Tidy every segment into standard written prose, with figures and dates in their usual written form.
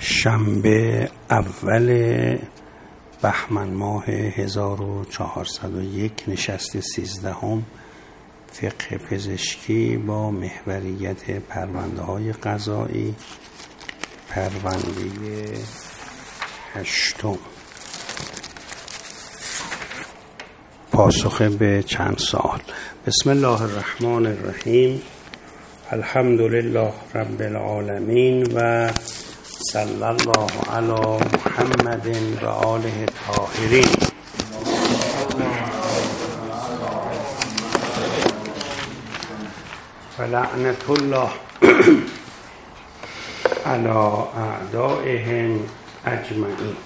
شنبه اول بهمن ماه 1401 نشست 13 فقه پزشکی با محوریت پرونده های قضایی، پرونده 8 پاسخ به چند سوال. بسم الله الرحمن الرحیم. الحمد لله رب العالمین و صلی الله علی محمد و آله الطاهرین. و لعنت الله علی اعدائهم اجمعین.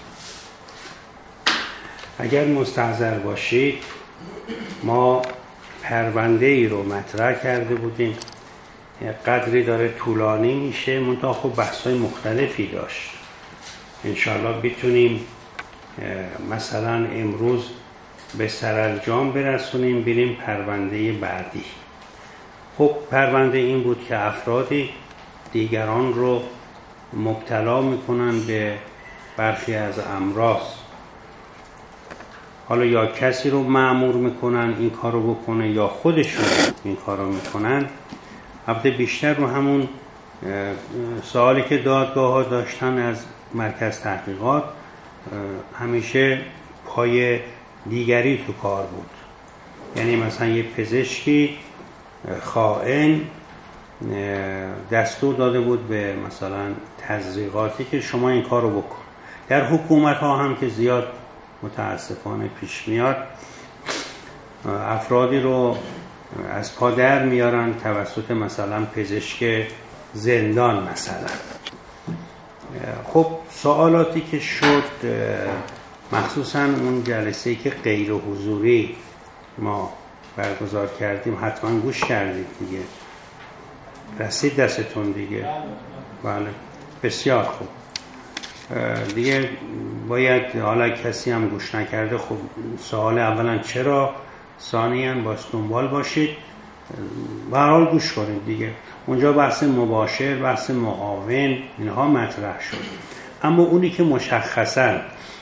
اگر مستحضر باشید ما پرونده ای رو مطرح کرده بودیم، قدری داره طولانی میشه، منتها خب بحث‌های مختلفی داشت. انشاءالله بتونیم مثلا امروز به سرانجام برسونیم، بریم پرونده بعدی. خب پرونده این بود که افرادی دیگران رو مبتلا میکنن به برخی از امراض، حالا یا کسی رو مأمور میکنن این کار رو بکنه یا خودشون این کار رو میکنن. البته بیشتر رو همون سوالی که دادگاه ها داشتن از مرکز تحقیقات، همیشه پای دیگری تو کار بود. یعنی مثلا یه پزشکی خائن دستور داده بود به مثلا تزریقاتی که شما این کار رو بکن. در حکومت ها هم که زیاد متاسفانه پیش میاد، افرادی رو از پا در میارن توسط مثلا پزشک زندان مثلا. خب سوالاتی که شد، مخصوصا اون جلسه‌ای که غیر حضوری ما برگزار کردیم، حتما گوش کردید دیگه، رسید دستتون دیگه؟ بله بسیار خوب. دیگه باید، حالا کسی هم گوش نکرده، خب سوال اولا چرا، ثانیاً باز دنبال باشید، به هر حال گوش کنید دیگه. اونجا بحث مباشر، بحث معاون اینها مطرح شد. اما اونی که مشخصاً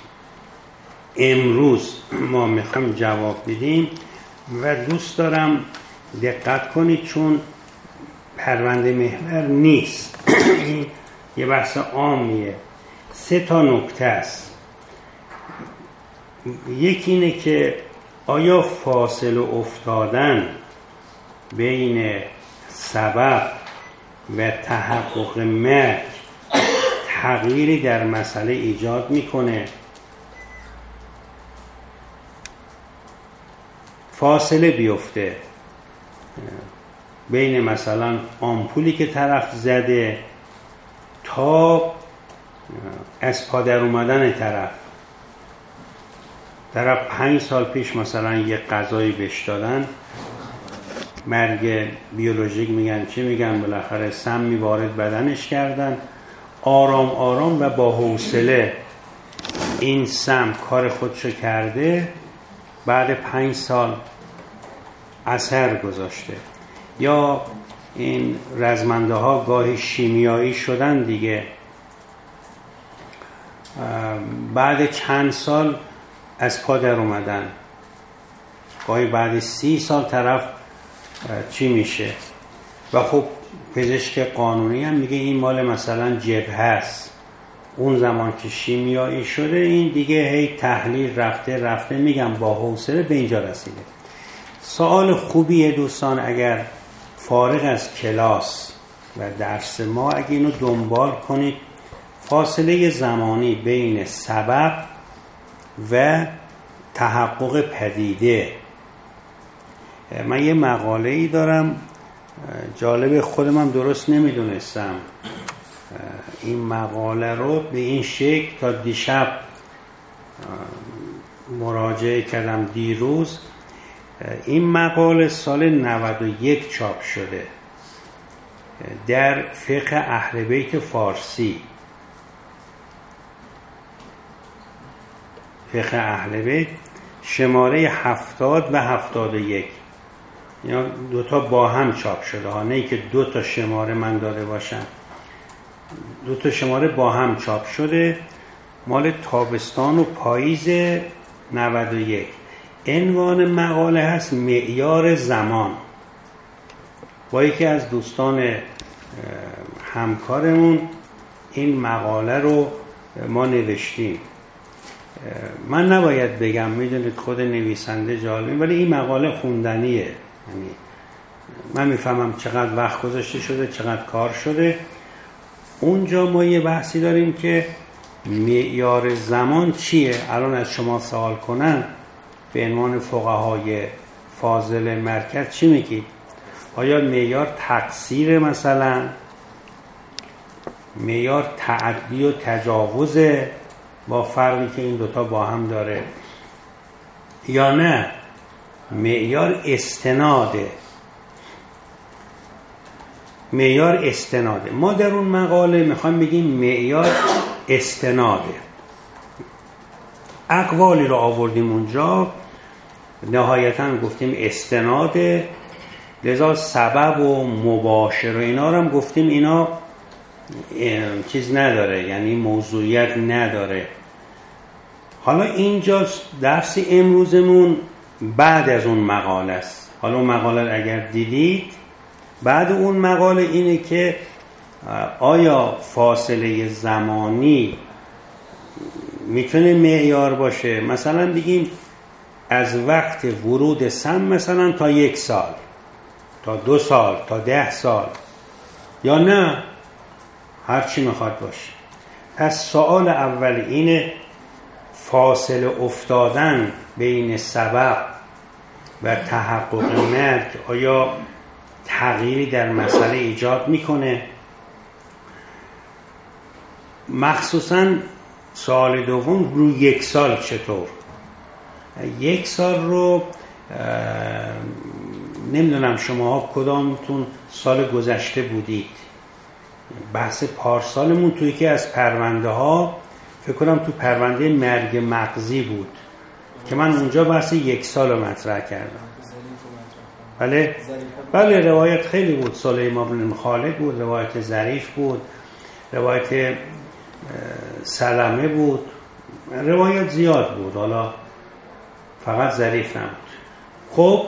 امروز ما میخوایم جواب بدیم و دوست دارم دقت کنید چون پرونده محور نیست، این یه بحث عامیه. 3 نکته است. یکی اینه که آیا فاصله افتادن بین سبب و تحقق مرگ تغییری در مسئله ایجاد میکنه؟ فاصله بیفته بین مثلا آمپولی که طرف زده تا از پادر اومدن طرف 5 سال پیش مثلا یه غذایی بهش دادن، مرگ بیولوژیک میگن، چی میگن، بالاخره سمی وارد بدنش کردن، آرام آرام و با حوصله این سم کار خودشو کرده، بعد 5 سال اثر گذاشته. یا این رزمنده ها گاهی شیمیایی شدن دیگه، بعد چند سال از پا در اومدن، گاهی بعد 30 سال طرف چی میشه. و خب پزشک قانونی هم میگه این مال مثلا جبهه است، اون زمان که شیمیایی شده این دیگه هی تحلیل رفته میگم با حوصله به اینجا رسیده. سوال خوبیه دوستان، اگر فارغ از کلاس و درس ما اگه اینو دنبال کنید، فاصله زمانی بین سبب و تحقق پدیده. من یه مقاله‌ای دارم جالب، خودم هم درست نمیدونستم این مقاله رو به این شکل تا دیشب مراجعه کردم، دیروز. این مقاله سال 91 چاپ شده در فقه اهل بیت فارسی. فقه اهل بیت شماره 70 و 71، اینا 2 تا با هم چاپ شده ها، نه که 2 تا شماره من داده باشم. دو تا شماره با هم چاپ شده، مال تابستان و پاییز 91. عنوان مقاله هست معیار زمان. با یکی از دوستان همکارمون این مقاله رو ما نوشتیم. من نباید بگم، میدونید خود نویسنده جالبه، ولی این مقاله خوندنیه. یعنی من میفهمم چقدر وقت گذاشته شده، چقدر کار شده. اونجا ما یه بحثی داریم که معیار زمان چیه. الان از شما سوال کنن به عنوان فقهای فاضل مرکز چی میگید؟ آیا معیار تقصیر، مثلا معیار تعدی و تجاوزه با فرقی که این دوتا با هم داره، یا نه معیار استناده؟ معیار استناده. ما در اون مقاله میخوایم بگیم معیار استناده. اقوالی رو آوردیم اونجا، نهایتاً گفتیم استناده، لذا سبب و مباشر و اینا رو هم گفتیم اینا چیز نداره، یعنی موضوعیت نداره. حالا اینجا درس امروزمون بعد از اون مقاله است. حالا اون مقاله اگر دیدید، بعد اون مقاله اینه که آیا فاصله زمانی میتونه معیار باشه؟ مثلا بگیم از وقت ورود سم مثلا تا 1 سال، تا 2 سال، تا 10 سال، یا نه هر چی میخواد باشه. پس سوال اول اینه فاصله افتادن بین سبب و تحقق مرگ آیا تغییری در مسئله ایجاد میکنه؟ مخصوصا سوال دوم روی 1 سال چطور؟ 1 سال رو نمیدونم شما کدامتون سال گذشته بودید. بحث پارسالمون توی که از پرونده ها، فکر کنم تو پرونده مرگ مغزی بود که من اونجا بحث 1 سال رو مطرح کردم. بله روایت خیلی بود. سلیمان بن خالد بود، روایت ظریف بود، روایت سلمه بود، روایت زیاد بود، حالا فقط ظریف نبود. خب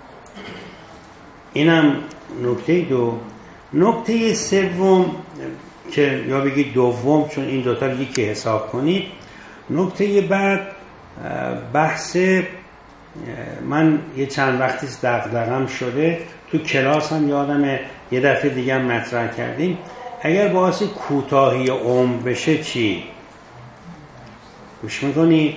اینم نکته دو. نکته سوم که یا بگید دوم، چون این دوتا رو یکی حساب کنید، نکته بعد بحث من یه چند وقتی دغدغه‌ام شده، تو کلاس هم یادمه یه دفعه دیگه هم مطرح کردیم، اگر باعث کوتاهی عمر بشه چی؟ گوش میکنی؟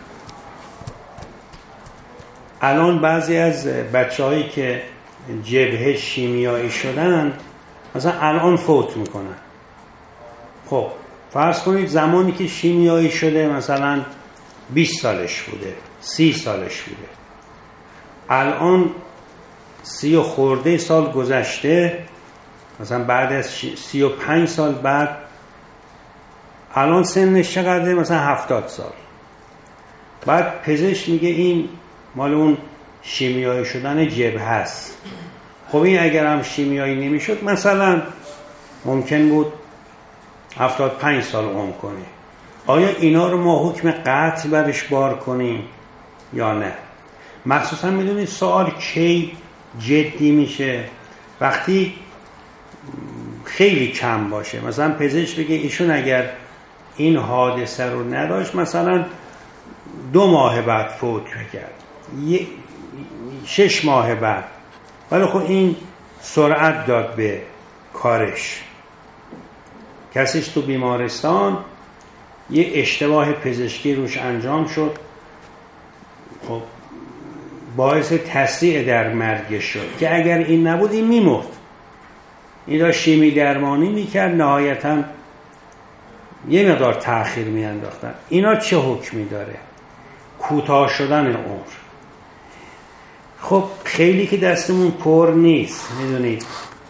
الان بعضی از بچه‌هایی که جبهه شیمیایی شدن مثلا الان فوت میکنن. خب فرض کنید زمانی که شیمیایی شده مثلا 20 سالش بوده، 30 سالش بوده، الان 30 و خورده سال گذشته، مثلا بعد از 35 سال بعد الان سنش چقدره؟ مثلا 70 سال. بعد پزشک میگه این مال اون شیمیایی شدن جبهه است. خب این اگر هم شیمیایی نمیشد مثلا ممکن بود 75 سال عمر کنه. آیا اینا رو ما حکم قطع برش بار کنیم یا نه؟ مخصوصا میدونید سوال کی جدی میشه؟ وقتی خیلی کم باشه. مثلا پزشک بگه ایشون اگر این حادثه رو نداشت مثلا 2 ماه بعد فوت کرد، 6 ماه بعد، ولی خب این سرعت داد به کارش. کسیش تو بیمارستان یه اشتباه پزشکی روش انجام شد، خب باعث تسریع در مرگش شد که اگر این نبود این میمرد. این را شیمی درمانی میکرد، نهایتا یه مقدار تأخیر میانداختن. اینا چه حکمی داره؟ کوتاه شدن عمر. خب خیلی که دستمون پر نیست، میدونید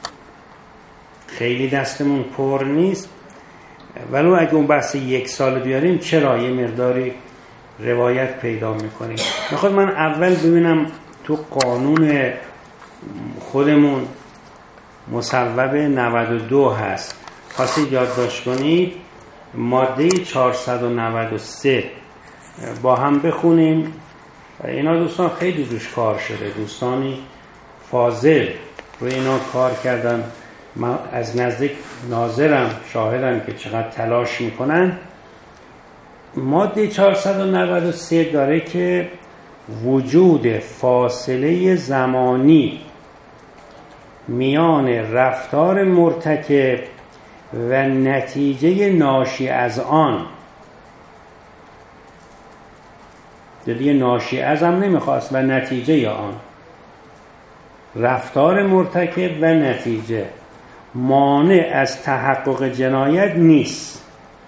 خیلی دستمون پر نیست، ولی اگه اون بحث 1 سال بیاریم چرا یه مقداری روایت پیدا میکنیم. میخواد من اول ببینم تو قانون خودمون مصوب 92 هست، خواستید یادداشت کنید ماده 493 با هم بخونیم. اینا دوستان خیلی روش کار شده، دوستانی فاضل روی اینا کار کردن، من از نزدیک ناظرم، شاهدم که چقدر تلاش میکنن. ماده 493 داره که وجود فاصله زمانی میان رفتار مرتکب و نتیجه ناشی از آن، دیگه ناشی از هم نمیخواست، و نتیجه آن، رفتار مرتکب و نتیجه مانع از تحقق جنایت نیست.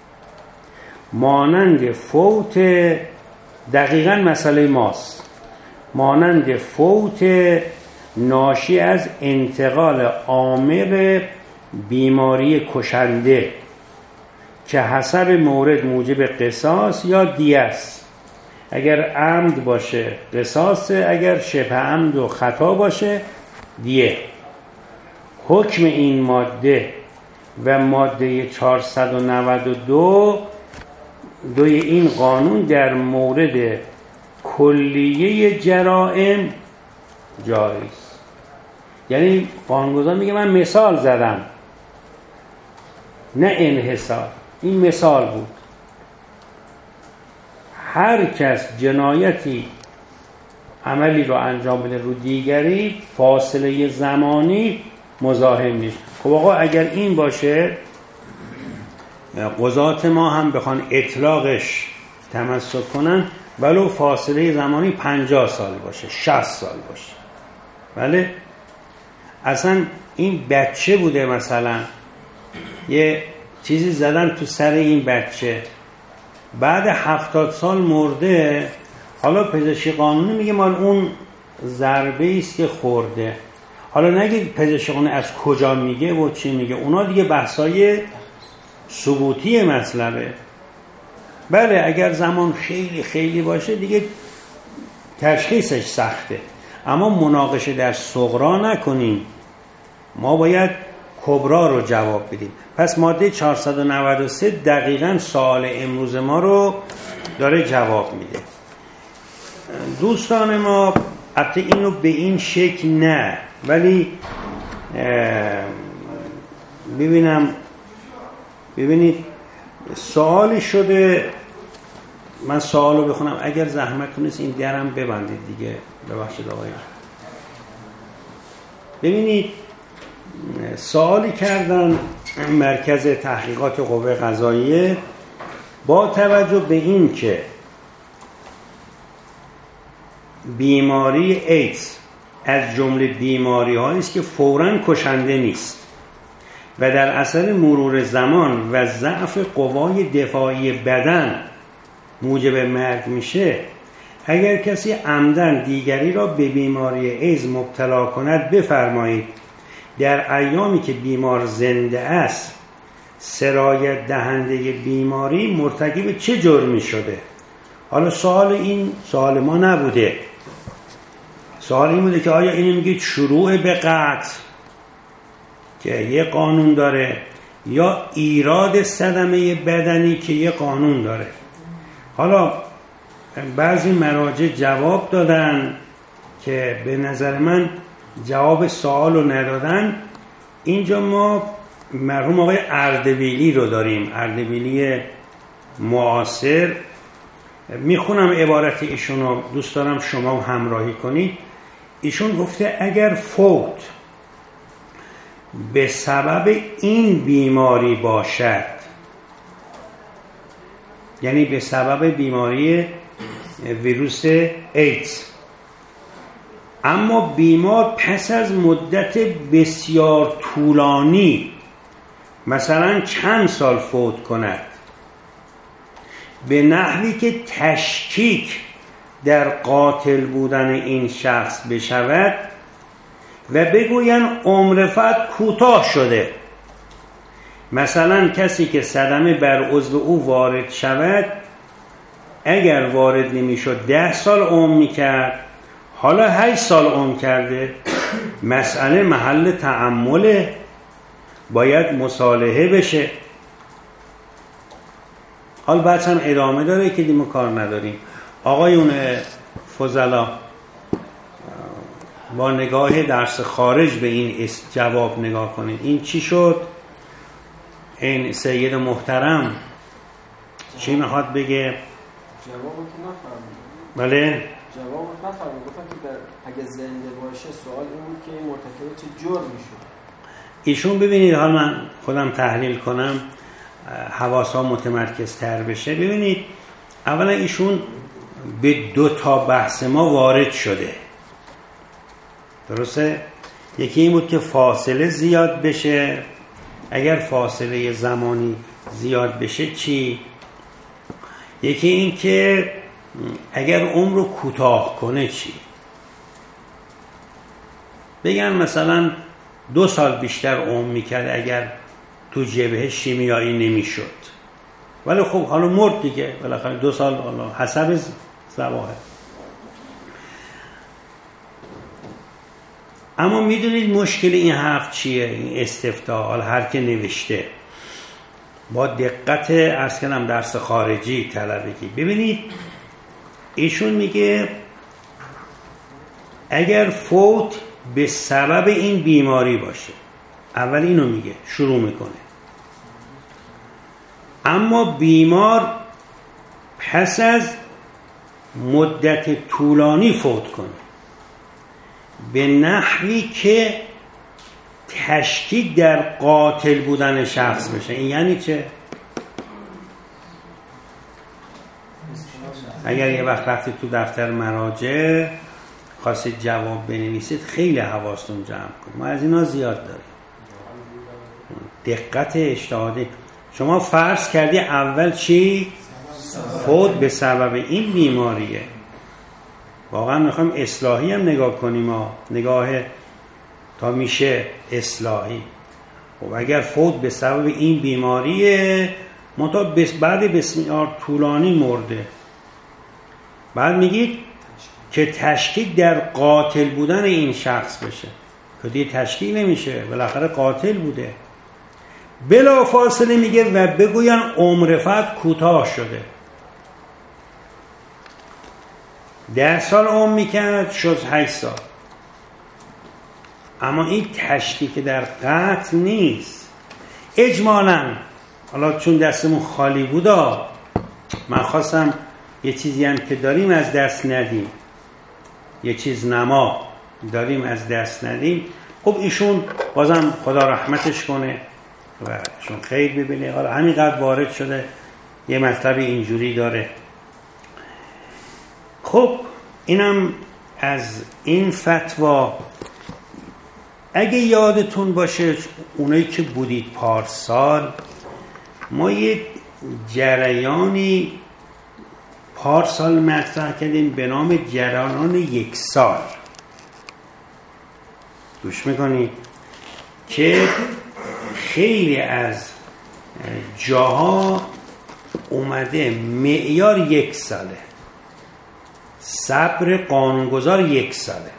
مانند فوت، دقیقاً مسئله ماست، مانند فوت ناشی از انتقال عامل بیماری کشنده که حسب مورد موجب قصاص یا دیه است. اگر عمد باشه قصاصه، اگر شبه عمد و خطا باشه دیه. حکم این ماده و ماده 492 دوی این قانون در مورد کلیه جرائم جایز. یعنی قانونگذار میگه من مثال زدم، نه انحصار، این مثال بود. هر کس جنایتی عملی رو انجام بده رو دیگری فاصله زمانی مزاحم نیست. خب آقا اگر این باشه قضات ما هم بخوان اطلاقش تمسک کنن ولو فاصله زمانی 50 سال باشه، 60 سال باشه. بله اصلا این بچه بوده، مثلا یه چیزی زدن تو سر این بچه، بعد 70 سال مرده، حالا پزشکی قانونی میگه مال اون ضربه است که خورده. حالا نگید پزشکی قانونی از کجا میگه و چی میگه، اونا دیگه بحثای ثبوتی مطلبه. بله اگر زمان خیلی خیلی باشه دیگه تشخیصش سخته، اما مناقشه در صغرا نکنیم، ما باید کبرا رو جواب بدیم. پس ماده 493 دقیقاً سوال امروز ما رو داره جواب میده. دوستان ما البته اینو به این شکل نه، ولی ببینید سوالی شده، من سوالو بخونم اگر زحمت کنید این درم ببندید دیگه، ببخشید آقایان. ببینید سوالی کردن مرکز تحقیقات قوه قضاییه با توجه به این که بیماری ایدز از جمله بیماری هایی است که فوراً کشنده نیست و در اثر مرور زمان و ضعف قوای دفاعی بدن موجب مرگ میشه، اگر کسی عمدن دیگری را به بیماری ایدز مبتلا کند بفرمایید در ایامی که بیمار زنده است سرایت دهنده بیماری مرتکب چه جرمی شده؟ حالا سوال این سوال ما نبوده، سوال این بوده که آیا اینو میگید شروع به قتل که یه قانون داره یا ایراد صدمه بدنی که یه قانون داره. حالا بعضی مراجع جواب دادن که به نظر من جواب سوال رو ندادن. اینجا ما مرحوم آقای اردبیلی رو داریم، اردبیلی معاصر. میخونم عبارت ایشون رو، دوست دارم شما همراهی کنید. ایشون گفته اگر فوت به سبب این بیماری باشد، یعنی به سبب بیماری ویروس ایدز، اما بیمار پس از مدت بسیار طولانی مثلا چند سال فوت کند به نحوی که تشکیک در قاتل بودن این شخص بشود و بگویند عمر فرد کوتاه شده، مثلا کسی که صدمه بر عضو او وارد شود اگر وارد نمیشد 10 سال عمر میکرد، حالا 8 سال عمر کرده، مسئله محل تأمله. باید مصالحه بشه. حال بحث هم ادامه داره که دیگه کار نداریم. آقایون فضلا با نگاه درس خارج به این جواب نگاه کنید. این چی شد؟ این سید محترم چی میخواد بگه؟ جوابو که نفهمید. بله؟ جوابو نفهمید. گفتم که اگه زنده باشه سوال این بود که این مرتکب چه جرمی شد. ایشون ببینید، حال من خودم تحلیل کنم حواسا متمرکز تر بشه. ببینید اولا ایشون به 2 تا بحث ما وارد شده، درسته؟ یکی این بود که فاصله زیاد بشه. اگر فاصله زمانی زیاد بشه چی؟ یکی این که اگر عمر رو کوتاه کنه چی؟ بگن مثلا 2 سال بیشتر عمر میکرد اگر تو جبهه شیمیایی نمیشد، ولی خب حالا مرد دیگه، بالاخره 2 سال حالا حسب ظواهر. اما میدونید مشکل این حرف چیه؟ این استفتاء، حالا هر که نوشته با دقت عرض کنم درس خارجی طلبگی. ببینید ایشون میگه اگر فوت به سبب این بیماری باشه، اول اینو میگه، شروع میکنه، اما بیمار پس از مدت طولانی فوت کنه به نحوی که تشکیک در قاتل بودن شخص بشه. این یعنی چه؟ اگر یه وقت رفتید تو دفتر مراجع خواستید جواب بنویسید خیلی حواستون جمع کنید، ما از اینا زیاد داریم. دقت اجتهادی. شما فرض کردی اول چی؟ فوت به سبب این بیماریه. واقعا میخوایم اصلاحی هم نگاه کنیم، نگاه تا میشه اصلاحی. و اگر فوت به سبب این بیماریه منتها بعد بسیار طولانی مرده، بعد میگید که تشکیک در قاتل بودن این شخص بشه، که دیگه تشکیک نمیشه، بالاخره قاتل بوده. بلا فاصله میگه و بگوین عمر فت کوتاه شده. 10 سال عمر میکرد شد 8 سال. اما این تشکیک در قتل نیست. اجمالاً حالا چون دستمون خالی بودا، من خواستم یه چیزی هم که داریم از دست ندیم، یه چیز نما داریم از دست ندیم. خب ایشون بازم خدا رحمتش کنه و چون خیر ببینه، حالا همینقدر وارد شده یه مطلب اینجوری داره. خب اینم از این فتوا. اگه یادتون باشه اونایی که بودید پارسال، ما یک جریانی پارسال مطرح کردیم به نام جریان 1 سال. گوش میکنید که خیلی از جاها اومده معیار 1 ساله، صبر قانونگذار 1 ساله.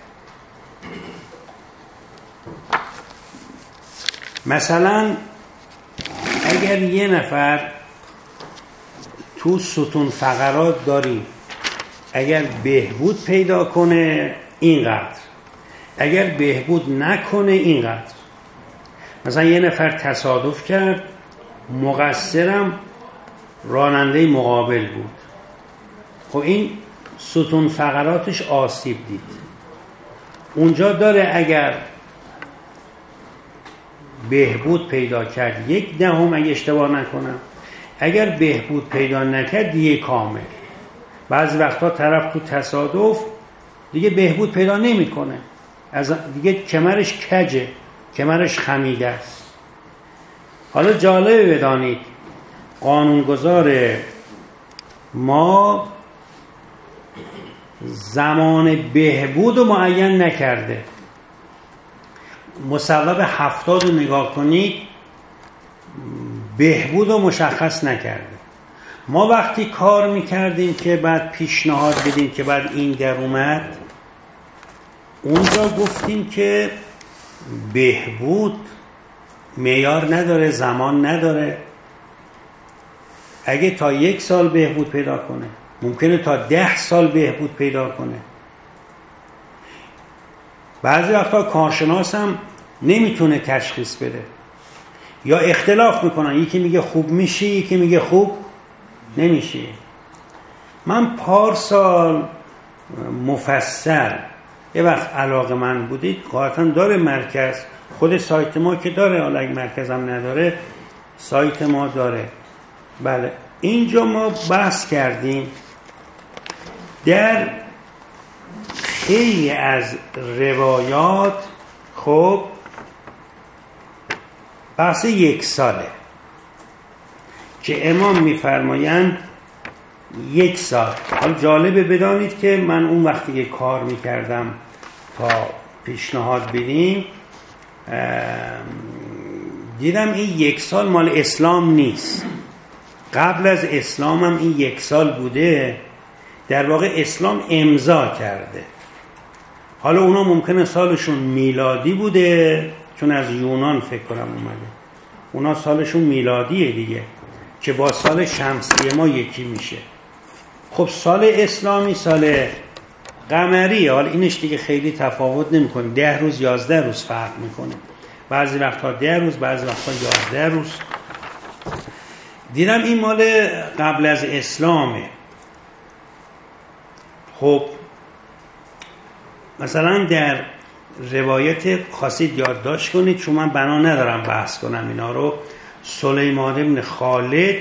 مثلا اگر یه نفر تو ستون فقرات داریم، اگر بهبود پیدا کنه اینقدر، اگر بهبود نکنه اینقدر. مثلا یه نفر تصادف کرد، مقصرم راننده مقابل بود، خب این ستون فقراتش آسیب دید. اونجا داره اگر بهبود پیدا کرد 1/10 اگه اشتباه نکنم، اگر بهبود پیدا نکرد دیگه کامل. بعضی وقتا طرف تو تصادف دیگه بهبود پیدا نمیکنه، از دیگه کمرش کجه، کمرش خمیده است. حالا جالبه بدانید قانونگذار ما زمان بهبود رو معین نکرده. مصوب 70 رو نگاه کنید، بهبود رو مشخص نکرده. ما وقتی کار میکردیم که بعد پیشنهاد بدیم که بعد این در اومد، اونجا گفتیم که بهبود معیار نداره، زمان نداره. اگه تا 1 سال بهبود پیدا کنه، ممکنه تا 10 سال بهبود پیدا کنه. بعضی وقتا کارشناس هم نمیتونه تشخیص بده یا اختلاف میکنن، یکی میگه خوب میشی، یکی میگه خوب نمیشی. من پارسال مفصل یه وقت علاقه من بودید، قاطعا داره مرکز، خود سایت ما که داره، حالا اگه مرکز هم نداره سایت ما داره. بله اینجا ما بحث کردیم در خیلی از روایات. خب بحث 1 ساله که امام میفرمایند 1 سال. حالا جالبه بدانید که من اون وقتی که کار میکردم تا پیشنهاد بدیم دیدم این 1 سال مال اسلام نیست. قبل از اسلام هم این 1 سال بوده. در واقع اسلام امضا کرده. حالا اونا ممکنه سالشون میلادی بوده، چون از یونان فکر کنم اومده، اونا سالشون میلادیه دیگه که با سال شمسی ما یکی میشه. خب سال اسلامی سال قمریه، حالا اینش دیگه خیلی تفاوت نمیکنه، 10 روز 11 روز فرق میکنه، بعضی وقتها 10 روز بعضی وقتها 11 روز. دیدم این مال قبل از اسلامه. خب مثلا در روایت خواستید یادداشت کنید، چون من بنا ندارم بحث کنم اینا رو. سلیمان بن خالد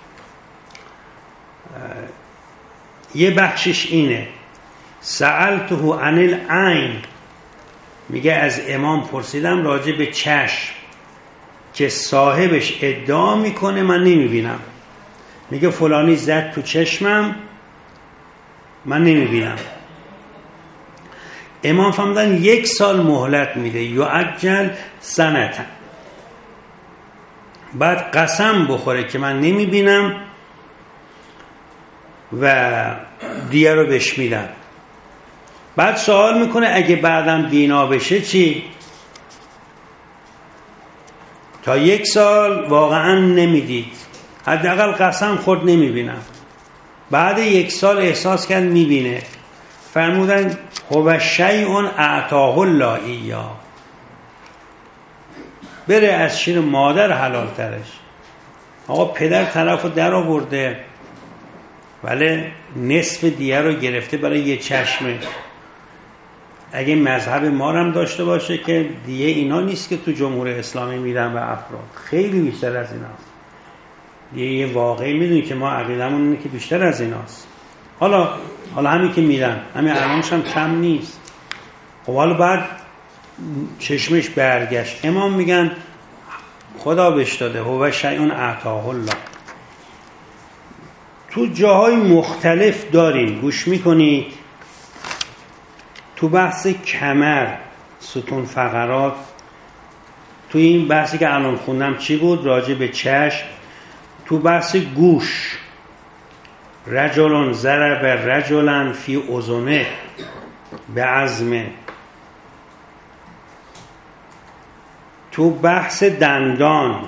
یه بخشش اینه، سألته عن العین، میگه از امام پرسیدم راجع به چشم که صاحبش ادعا میکنه من نمیبینم. میگه فلانی زد تو چشمم من نمیبینم. امام فرمودن 1 سال مهلت میده، یعجل سنتا، بعد قسم بخوره که من نمیبینم و دیگه رو بهش میدم. بعد سوال میکنه اگه بعدم بینا بشه چی؟ تا 1 سال واقعا نمیدید، حداقل قسم خورد نمیبینم. بعد 1 سال احساس کرد میبینه، فرمودن هو شیء اعطاه الله ایاه، بره از شیر مادر حلال ترش. آقا پدر طرفو در آورده ولی نصف دیه رو گرفته برای یه چشمه. اگه مذهب ما هم داشته باشه که دیه اینا نیست که تو جمهوری اسلامی میدن به افراد، خیلی بیشتر از ایناست. یه واقعی میدونی که ما عقیدمون اینه که بیشتر از ایناست. حالا همین که میدن، همین الانش هم کم نیست. خب حالا بعد چشمش برگشت. امام میگن خدا بهش داده، هو شیء اعطاه الله. تو جاهای مختلف داریم، گوش میکنید. تو بحث کمر، ستون فقرات، تو این بحثی که الان خوندم چی بود؟ راجع به چشم. تو بحث گوش، رجلون ضرب رجلن فی اذنه به عزمه. تو بحث دندان،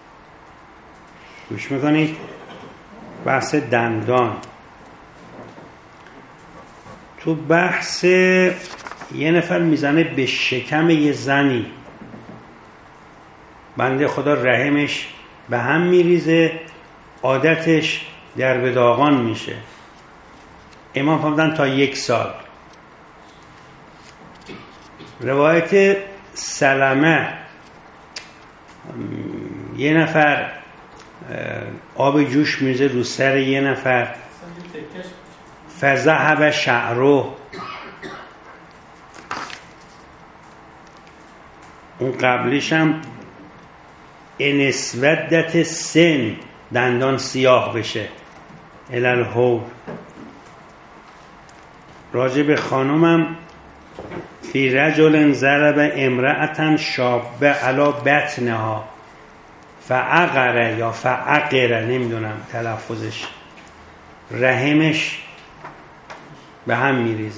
گوش میکنید؟ بحث دندان. تو بحث یه نفر میزنه به شکم یه زنی، بنده خدا رحمش به هم میریزه، عادتش در به داغان میشه. امام فرمودن تا 1 سال. روایت سلمه، یه نفر آب جوش میریزه رو سر یه نفر، فذهب شعره. اون قبلیش هم ان اسودت سن، دندان سیاه بشه، الالهول. راجع به خانومم فی رجل ضرب امرأة شابه علی بطنها فعقره یا فعقره، نمیدونم تلفظش، رحمش به هم میریزه.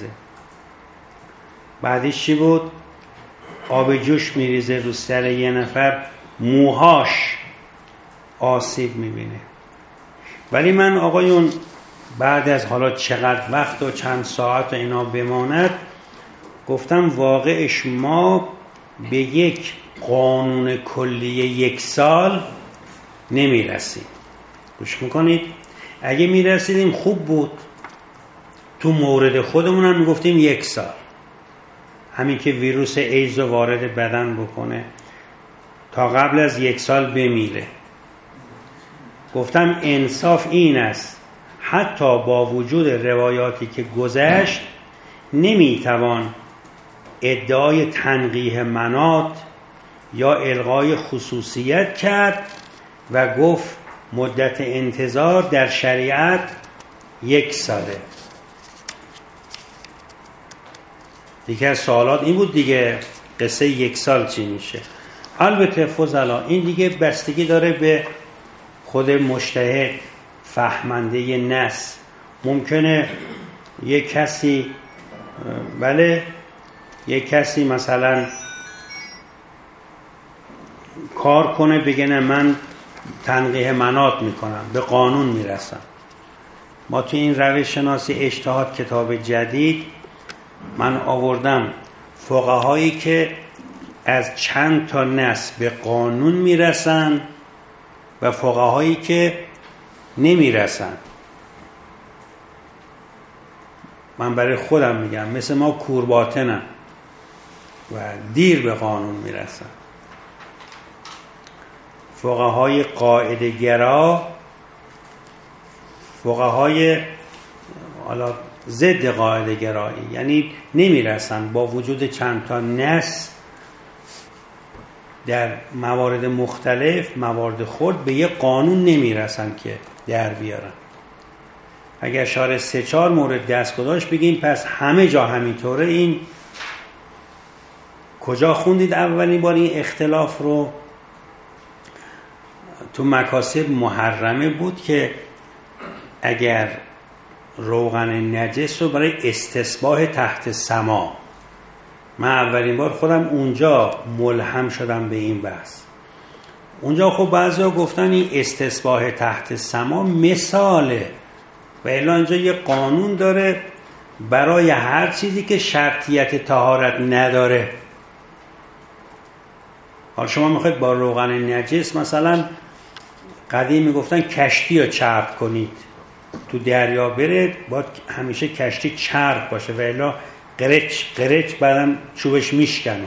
بعدش چی بود؟ آب جوش میریزه رو سر یه نفر، موهاش آسیب میبینه. ولی من آقایون بعد از حالا چقدر وقت و چند ساعت و اینا بماند، گفتم واقعش ما به یک قانون کلی 1 سال نمیرسیم. گوش میکنید؟ اگه میرسیدیم خوب بود. تو مورد خودمون هم میگفتیم 1 سال، همین که ویروس ایدز رو وارد بدن بکنه تا قبل از 1 سال بمیره. گفتم انصاف این است حتی با وجود روایاتی که گذشت نمیتوان ادعای تنقیح مناط یا الغای خصوصیت کرد و گفت مدت انتظار در شریعت 1 ساله. یکی از سوالات این بود دیگه، قصه 1 سال چی میشه؟ البته فضلا این دیگه بستگی داره به خود مجتهد فهمنده نص. ممکنه یک کسی یک کسی مثلا کار کنه بگه نه من تنقیح مناط میکنم، به قانون میرسم. ما تو این روش شناسی اجتهاد کتاب جدید من آوردم فقهایی که از چند تا نص به قانون میرسن و فقهایی که نمیرسن. من برای خودم میگم مثل ما کورباطنم و دیر به قانون میرسن. فقهای قاعده گرا، فقهای حالا ضد قاعده گرایی، یعنی نمیرسن با وجود چند تا نص در موارد مختلف، موارد خود به یه قانون نمیرسن که در بیارن. اگر شارع 3-4 مورد دست گذاشت بگیم پس همه جا همینطوره، این کجا خوندید اولین بار این اختلاف رو؟ تو مکاسب محرمه بود که اگر روغن نجس رو برای استصباح تحت سما، من اولین بار خودم اونجا ملهم شدم به این بحث. اونجا خب بعضیا گفتن این استصباح تحت سما مثاله و الا اینجا یه قانون داره برای هر چیزی که شرطیت طهارت نداره. حالا شما میخواید با روغن نجس مثلا قدیم میگفتن کشتی رو چرب کنید، تو دریا بره باید همیشه کشتی چرب باشه و الا قرچ بعدم چوبش میشکنه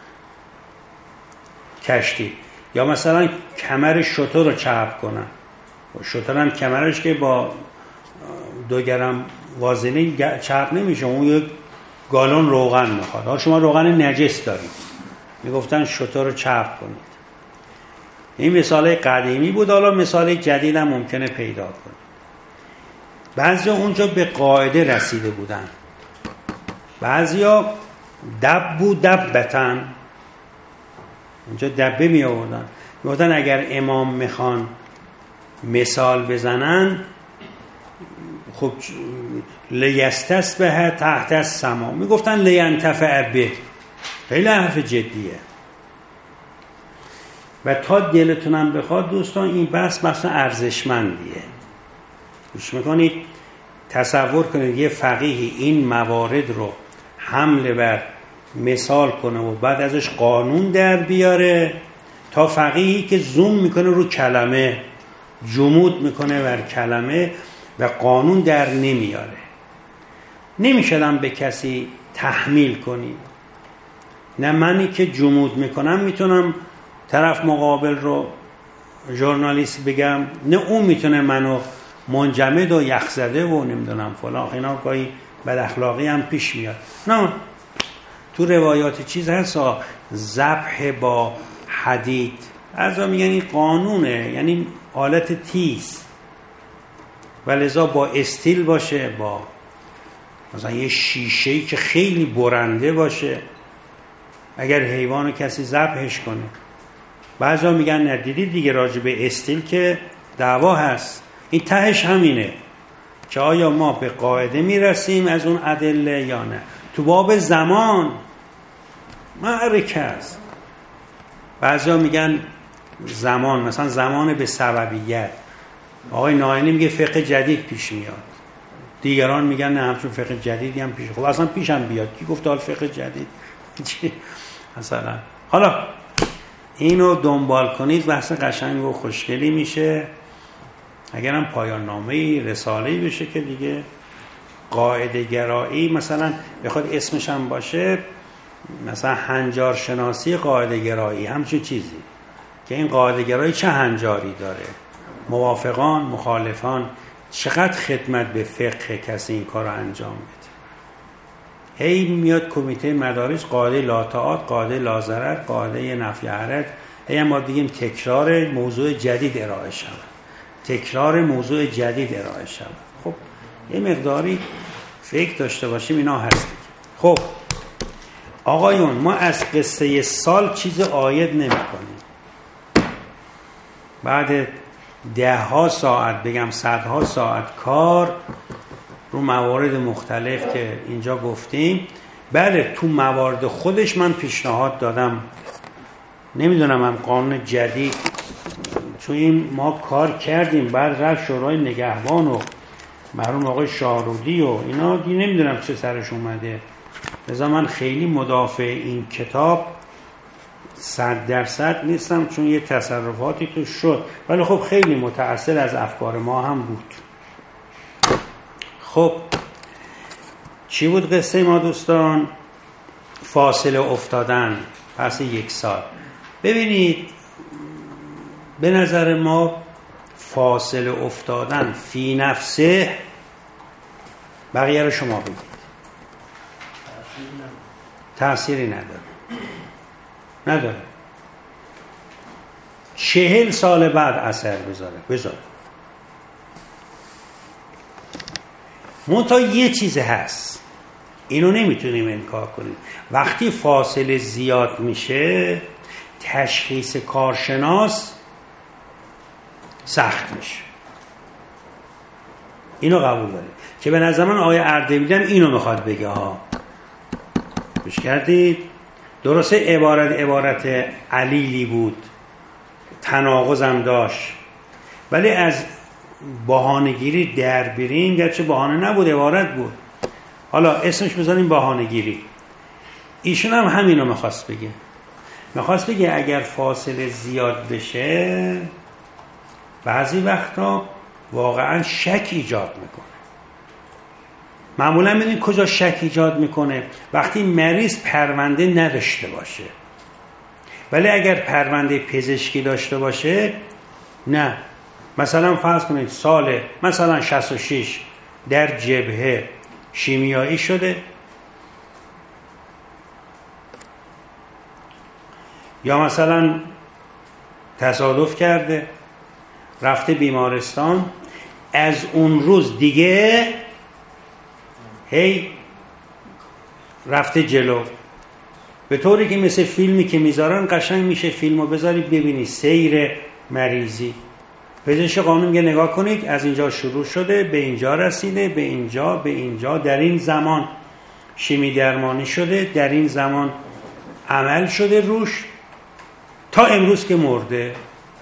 کشتی. یا مثلا کمر شتر رو چرب کنن، شتر هم کمرش که با 2 گرم وازلین چرب نمیشه، اون یک گالون روغن میخواد. حالا شما روغن نجس دارید، میگفتن شتر رو چرب کنید. این مثال قدیمی بود. حالا مثال جدید هم ممکنه پیدا کنید. بعضیا اونجا به قاعده رسیده بودن، بعضیا دبتن، اونجا دبه می آوردن، میگفتن اگر امام میخوان مثال بزنن خب لیستسبح تحت السما، میگفتن لینتفع به. خیلی حرف جدیه. و تا دلتونم بخواد دوستان این بحث ارزشمندیه. گوش میکنید؟ تصور کنید یه فقیهی این موارد رو حمله بر مثال کنه و بعد ازش قانون در بیاره، تا فقیهی که زوم میکنه رو کلمه، جمود میکنه بر کلمه و قانون در نمیاره. نمیشدم به کسی تحمیل کنی. نه منی که جمود میکنم میتونم طرف مقابل رو ژورنالیست بگم، نه اون میتونه منو منجمد و یخزده و نمیدونم فلان. اینا گاهی بد اخلاقی هم پیش میاد. نه، تو روایات چیز هست ذبح با حدید، ازا میگن این قانونه، یعنی آلت تیز و لذا با استیل باشه، با مثلا یه شیشه‌ای که خیلی برنده باشه اگر حیوان کسی ذبحش کنه. بعضا میگن نه دیگه راجع به استیل که دعوا هست. این تهش همینه که آیا ما به قاعده میرسیم از اون ادله یا نه. تو باب زمان معرکه است. بعضا میگن زمان، مثلا زمان به سببیت، آقای ناینی میگه فقه جدید پیش میاد، دیگران میگن نه همچون فقه جدیدی هم پیش، خب اصلا پیشم بیاد، کی گفته حال فقه جدید مثلا. حالا اینو دنبال کنید، بحث قشنگ و خوشگلی میشه. اگرم پایان نامه‌ای رساله‌ای بشه که دیگه قاعده گرایی مثلا بخواد اسمش هم باشه، مثلا هنجار شناسی قاعده گرایی، همچون چیزی که این قاعده گرایی چه هنجاری داره، موافقان مخالفان، چقدر خدمت به فقه کسی این کار رو انجام بده. هی میاد کمیته مدارس قاعده لاتعاد، قاعده لازرر، قاعده نفی حرج، هی ما بگیم تکرار موضوع جدید ارائه شود، تکرار موضوع جدید ارائه شود. خب یه مقداری فکر داشته باشیم اینا هست. خب آقایون، ما از قصه سال چیز عاید نمی کنیم. بعد 10 ساعت بگم 100 ساعت کار رو موارد مختلف که اینجا گفتیم، بله تو موارد خودش من پیشنهاد دادم، نمیدونم هم قانون جدید، چون این ما کار کردیم، بعد رفت شورای نگهبان و مرحوم آقای شاهرودی و اینا دیگه نمیدونم چه سرش اومده، لذا من خیلی مدافع این کتاب 100% نیستم، چون یه تصرفاتی تو شد، ولی خب خیلی متأثر از افکار ما هم بود. خب چی بود قصه ما دوستان؟ فاصله افتادن پس 1 سال. ببینید به نظر ما فاصله افتادن فی نفسه، بقیه رو شما بگید، تأثیری نداره 40 سال بعد اثر بذاره. منتها یه چیز هست، اینو نمیتونیم انکار کنیم، وقتی فاصله زیاد میشه تشخیص کارشناس سخت میشه. اینو قبول داریم که به نظر من آیه اردبیلی هم اینو میخواد بگه ها. گوش کردید؟ درسته عبارت علیلی بود، تناقضم داشت، ولی از بهانه‌گیری در بیرین، گرچه بهانه نبود عبارت بود، حالا اسمش بذاریم بهانه‌گیری. ایشون هم همینو میخواست بگه اگر فاصله زیاد بشه بعضی وقتا واقعا شک ایجاد میکنه. معمولا ببینید کجا شک ایجاد میکنه؟ وقتی مریض پرونده نداشته باشه. ولی اگر پرونده پزشکی داشته باشه نه. مثلا فرض کنید سال مثلا 66 در جبهه شیمیایی شده، یا مثلا تصادف کرده رفته بیمارستان، از اون روز دیگه هی رفته جلو، به طوری که مثل فیلمی که میذارن قشنگ میشه فیلمو بذاری ببینی سیر مریضی. پزشک قانون میگه نگاه کنید از اینجا شروع شده به اینجا رسیده، به اینجا در این زمان شیمی درمانی شده، در این زمان عمل شده روش تا امروز که مرده.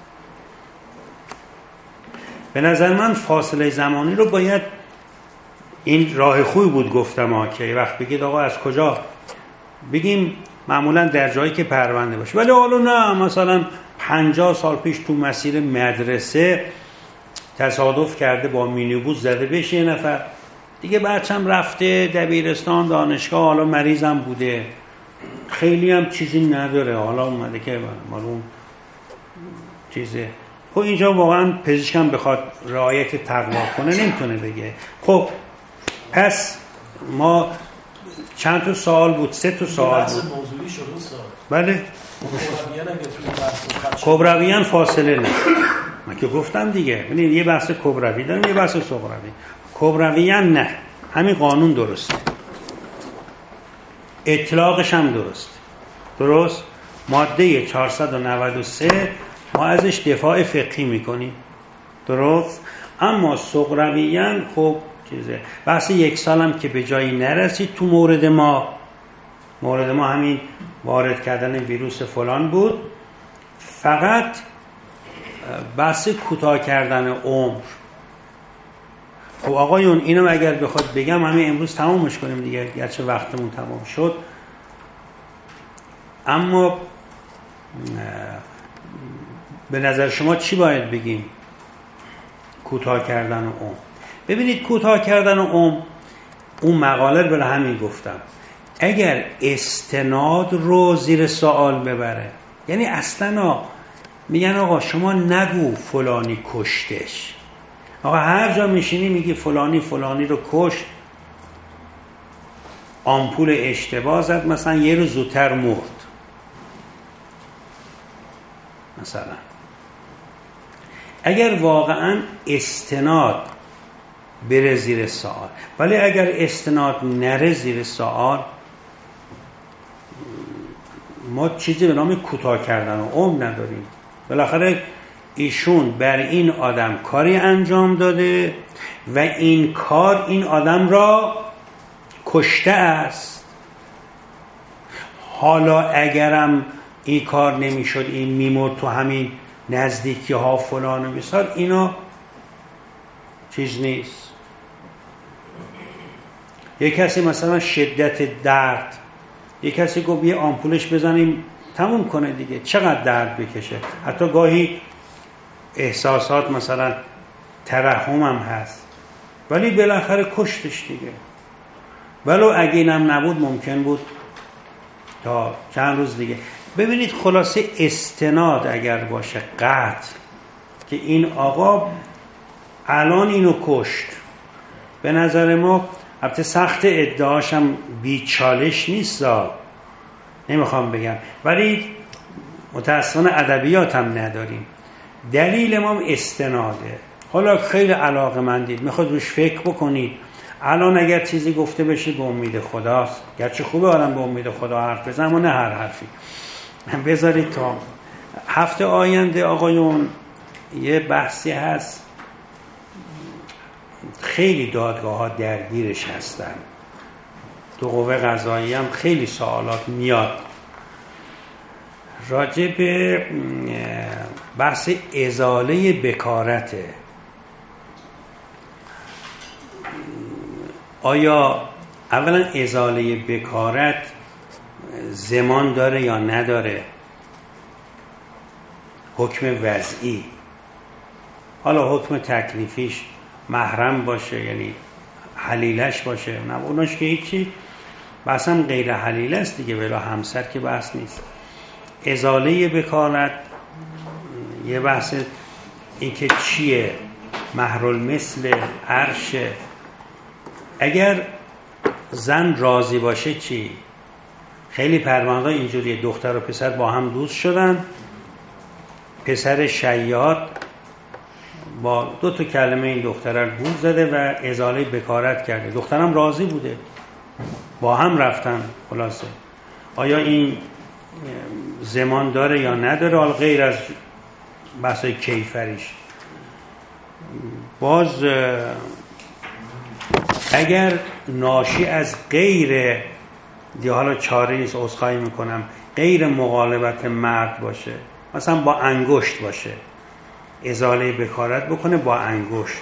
به نظر من فاصله زمانی رو باید، این راه خوبی بود گفتم که وقت بگید آقا از کجا بگیم، معمولا در جایی که پرونده باشه. ولی حالا نه، مثلا 50 سال پیش تو مسیر مدرسه تصادف کرده با مینیبوس زده بهش یه نفر دیگه، بچه‌م رفته دبیرستان دانشگاه، حالا مریضم بوده، خیلی هم چیزی نداره، حالا اومده که معلوم چیزه. خب اینجا واقعا پزشکم بخواد رعایت تقوا کنه نمیتونه بگه. خب پس ما چند تا سوال بود؟ 3 تا سوال بود. موضوعی شد استاد. بله. کبرویان فاصله نه. من که گفتم دیگه. ببینید یه بحث کبروی داریم، یه بحث صغروی. کبرویان نه. همین قانون درسته. اطلاقش هم درست. ماده 493 ما ازش دفاع فقهی میکنیم. درست؟ اما صغرویان خب چیزه. بحث 1 سال هم که به جایی نرسید تو مورد ما همین وارد کردن ویروس فلان بود. فقط بحث کوتاه کردن عمر. خب آقایون اینو اگر بخواد بگم همین امروز تمامش کنیم دیگه، گرچه وقتمون تمام شد. اما به نظر شما چی باید بگیم؟ کوتاه کردن عمر. ببینید کوتاه کردن عمر، اون مقاله رو برای همین گفتم، اگر استناد رو زیر سوال ببره، یعنی اصلا میگن آقا شما نگو فلانی کشتش، آقا هر جا میشینی میگی فلانی فلانی رو کشت، آمپول اشتباه زد، مثلا یه روز زودتر مرد مثلا. اگر واقعا استناد بره زیر سوال، ولی اگر استناد نره زیر سوال، ما چیزی به نام کوتاه کردن عمر نداریم. بالاخره ایشون بر این آدم کاری انجام داده و این کار این آدم را کشته است. حالا اگرم این کار نمیشد، این میمرد تو همین نزدیکی ها فلان و بسار، اینا چیز نیست. یک کسی مثلا شدت درد، یک کسی گفت یه آمپولش بزنیم تموم کنه دیگه، چقدر درد بکشه. حتی گاهی احساسات مثلا ترحم هم هست، ولی بالاخره کشتش دیگه. ولو اگه اینم نبود ممکن بود تا چند روز دیگه. ببینید خلاصه استناد اگر باشه قطع که این آقا الان اینو کشت، به نظر ما البته سخت ادعاشم بیچالش نیست، نمیخوام بگم، ولی متاسفانه ادبیات هم نداریم. دلیل ما استناده. حالا خیلی علاقه‌مندید، میخواد روش فکر بکنید. الان اگر چیزی گفته بشه به امید خداست، گرچه خوبه آدم به امید خدا حرف بزنه، اما نه هر حرفی. بذارید تا هفته آینده آقایون یه بحثی هست، خیلی دادگاه ها درگیرش هستن، تو قوه قضاییه هم خیلی سوالات میاد راجع به بحث ازاله بکارته. آیا اولا ازاله بکارت زمان داره یا نداره؟ حکم وضعی، حالا حکم تکلیفیش محرم باشه یعنی حلیلش باشه، نه اوناش که هیچی، بحث هم غیر حلیل است دیگه، ولی همسر که بحث نیست. ازاله بکارت یه بحث، این که چیه، مهرالمثل، عرشه. اگر زن راضی باشه چی؟ خیلی پرونده اینجوریه، دختر و پسر با هم دوست شدن، پسر شیاد با 2 کلمه این دختره رو گول زده و ازاله بکارت کرده، دخترم راضی بوده، با هم رفتن. خلاصه آیا این زمان داره یا نداره؟ حالا غیر از بحثای کیفریش. باز اگر ناشی از غیر دیگه، حالا چاره نیست، عذرخواهی میکنم، غیر مغالبت مرد باشه، مثلا با انگشت باشه، ازاله بکارت بکنه با انگشت.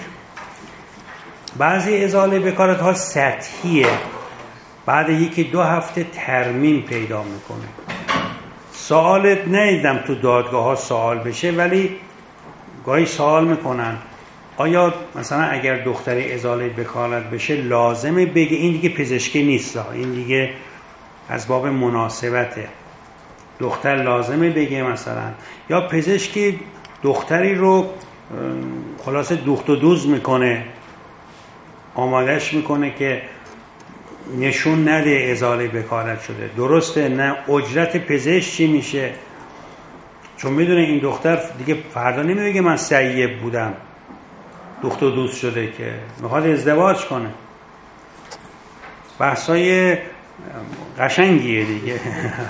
بعضی ازاله بکارت ها سطحیه، بعد 1-2 هفته ترمیم پیدا میکنه. سوالت ندیدم تو دادگاه ها سوال بشه، ولی گاهی سوال میکنن آیا مثلا اگر دختری ازاله بکارت بشه لازمه بگه؟ این دیگه پزشکی نیست، این دیگه از باب مناسبته. دختر لازمه بگه مثلا، یا پزشکی دختری رو خلاصه دوخت و دوز میکنه، آمادش میکنه که نشون نده ازاله بکارت شده. درسته، نه اجرت پزشک چی میشه؟ چون میدونه این دختر دیگه فردا نمیگه من سیب بودم، دوخت و دوز شده، که میخواد ازدواج کنه. بحثای قشنگیه دیگه.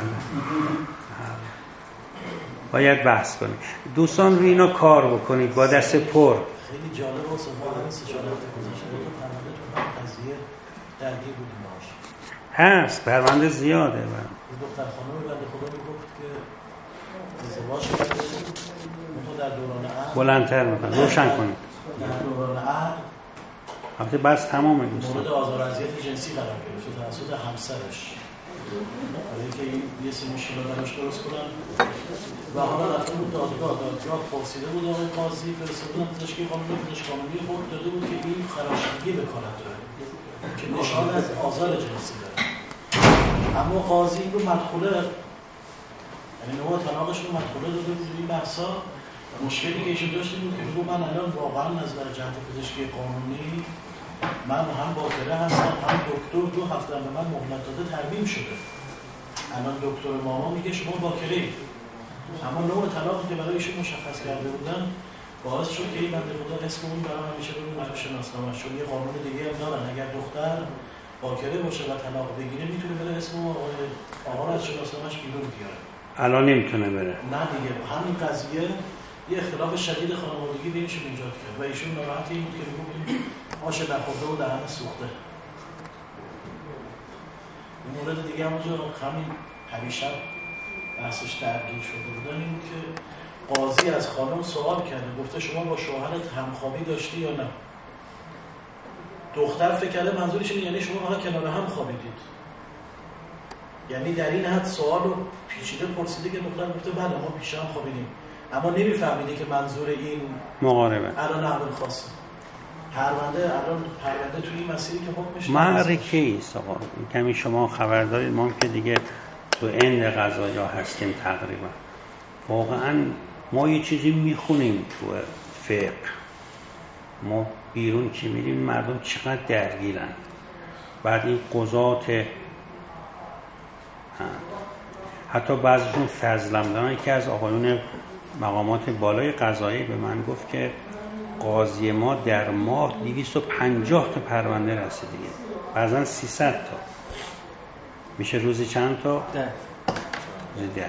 باید بحث کنید دوستان، روی اینا کار بکنید با دست پر. خیلی جالب واسه ما این 3-4 هفته گذشته بود پرونده تو قضیه درگیر بودیم باهاش. هست پرونده زیاده. دختر خانم بنده خدا میگفت که ازدواج کرده بود، در دوران عهد بلندتر میکنم روشن کنید. در دوران عهد البته بس تمامه دوستان مورد آزار و اذیت جنسی قرار گرفته توسط همسرش برای اینکه یه سری مشکلات براش درست کنن و حالا رفته بود دادگاه پرسیده بود آقای قاضی فرستاده بود پزشکی قانونی خود داده بود که این خراشیدگی به کارت داره که نشان از آزار جنسی داره، اما قاضی این رو مدخوله یعنی نوع طلاقش رو مدخوله داده بود این بحثا. مشکلی که ایشون داشته بود که بگو من الان واقعا از جهت پزشکی قانونی من هم باکره هستم هم دکتر 2 هفته به من مهلت داده ترمیم شده، الان دکتر ماما میگه شما باکره اید، اما نوع طلاقی که برای ایشون مشخص کرده بودن باعث شد که این بنده خدا اسم اون برای همیشه رو تو شناسنامه‌اش چون یه قانون دیگه هم دارن اگر دختر باکره باشه و طلاق بگیره میتونه بره اسم آقا رو از شناسنامه‌اش بیرون بیاره. الان نمیتونه بره. نه دیگه همین قضیه یه اختلاف شدید خانوادگی بینشون ایجاد کرد و ایشون ناراحت این بود که میگه آش نخورده و دهن سوخته. این مورد دیگه هم اونجا همین همیشه بحثش درگیر شده بودن این بود که قاضی از خانم سوال کرده گفته شما با شوهرت همخوابی داشتی یا نه؟ دختر فکر کرده منظورش اینه یعنی شما فقط کنار هم خوابیدید، یعنی در این حد سوال رو پیچیده پرسیده که دختر گفته بله ما پیش هم خوابیدیم، اما نمیفهمیده که منظور این مقاربه الان اول خاصه پرونده توی این مسیری که حکمش معرکه است. آقا کمی شما خبر دارید ما که دیگه تو اند قضایا هستیم تقریبا. واقعا ما یه چیزی میخونیم تو فقه، ما بیرون که میریم مردم چقدر درگیرن، بعد این قضات حتی بعضیشون فضلم دارن. یکی از آقایون مقامات بالای قضایی به من گفت که قاضی ما در ماه 250 تا پرونده رسیده، بعضا 300 تا میشه. روزی چند تا؟ 10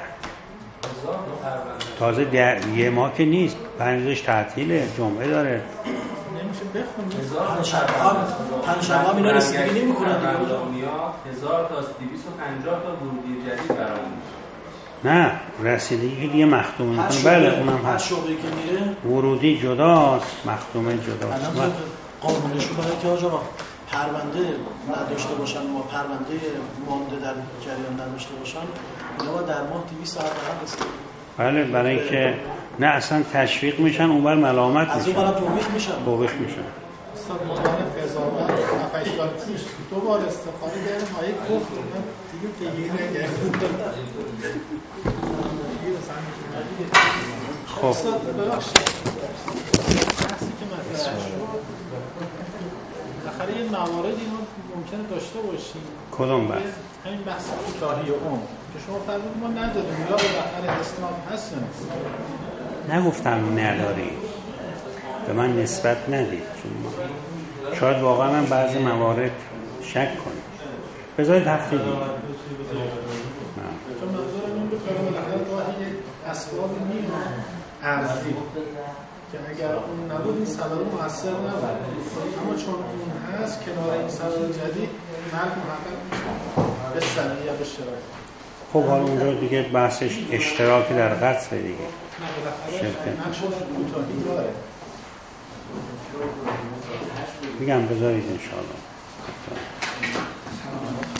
تازه یه ماه که نیست، 5 روزش تعطیله، جمعه داره، نمیشه بخونیم. پنجشنبه اینا رسیدگی نمی‌کنن دیگه. 1000 تا 250 تا ورودی جدید برامون. نه رسیدگی دیگه مختومه میکنه. بله اونم هست. شعبه‌ای که میره ورودی جداست، مختومه جداست. الان قانونشون برای که آقا پرونده نداشته باشن ما پرونده مانده در جریان نداشته باشن اینا با در ماه 200 ساعت هم رسید. بله برای اینکه نه اصلا تشویق میشن اونور ملامت میشن، از اون برای توبیخ میشن. استاد مطمئن قضاوت 7-8 سال پیش 2 بار استفاده کردم ما یک گفت من دیگه پیگیری نکردم. خب استاد ببخشید بحثی که مطرح شد بالاخره یه مواردی ما ممکنه داشته باشیم. کدوم بحث؟ همین بحث کوتاهی عمر که شما فرمودید ما نداریم یا بالاخره اسلام هست یا نیست. نگفتم نداری، به من نسبت ندید، چون شاید واقعا من بعضی موارد شک کنم. بذارید هفته دیگه. چون منظورم این بود که بالاخره گاهی یک اسباب میاد ارزی که اگر اون نبود این سبب مؤثر نبود، اما چون اون هست کنار این سبب جدید مرگ محقق میشه به سنه یا به شرایط. خب حالا اونجا دیگه بحثش اشتراکی در قتل دیگه. نه بالاخره نقش کوتاهی داره. میگم بذارید انشاءالله.